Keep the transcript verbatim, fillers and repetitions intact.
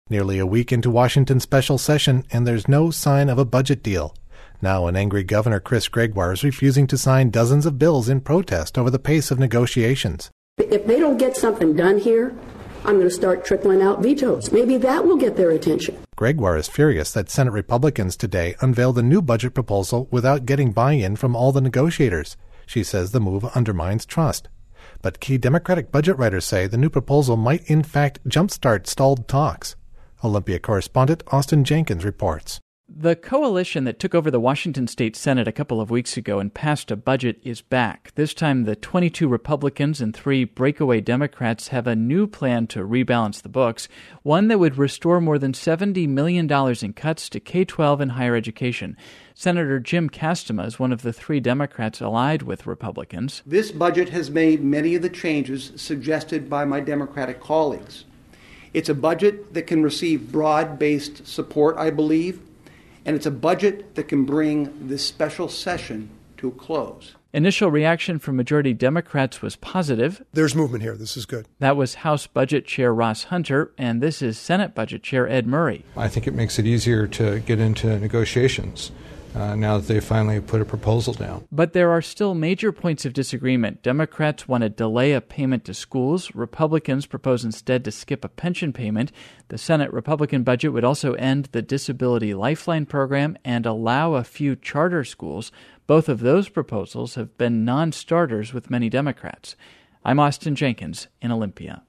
Nearly a week into Washington's special session, and there's no sign of a budget deal. Now an angry Governor Chris Gregoire is refusing to sign dozens of bills in protest over the pace of negotiations. If they don't get something done here, I'm going to start trickling out vetoes. Maybe that will get their attention. Gregoire is furious that Senate Republicans today unveiled a new budget proposal without getting buy-in from all the negotiators. She says the move undermines trust. But key Democratic budget writers say the new proposal might in fact jumpstart stalled talks. Olympia correspondent Austin Jenkins reports. The coalition that took over the Washington State Senate a couple of weeks ago and passed a budget is back. This time, the twenty-two Republicans and three breakaway Democrats have a new plan to rebalance the books, one that would restore more than seventy million dollars in cuts to K twelve and higher education. Senator Jim Kastema is one of the three Democrats allied with Republicans. This budget has made many of the changes suggested by my Democratic colleagues. It's a budget that can receive broad-based support, I believe, and it's a budget that can bring this special session to a close. Initial reaction from majority Democrats was positive. There's movement here. This is good. That was House Budget Chair Ross Hunter, and this is Senate Budget Chair Ed Murray. I think it makes it easier to get into negotiations uh, now that they finally put a proposal down. But there are still major points of disagreement. Democrats want to delay a payment to schools. Republicans propose instead to skip a pension payment. The Senate Republican budget would also end the Disability Lifeline program and allow a few charter schools. Both of those proposals have been non-starters with many Democrats. I'm Austin Jenkins in Olympia.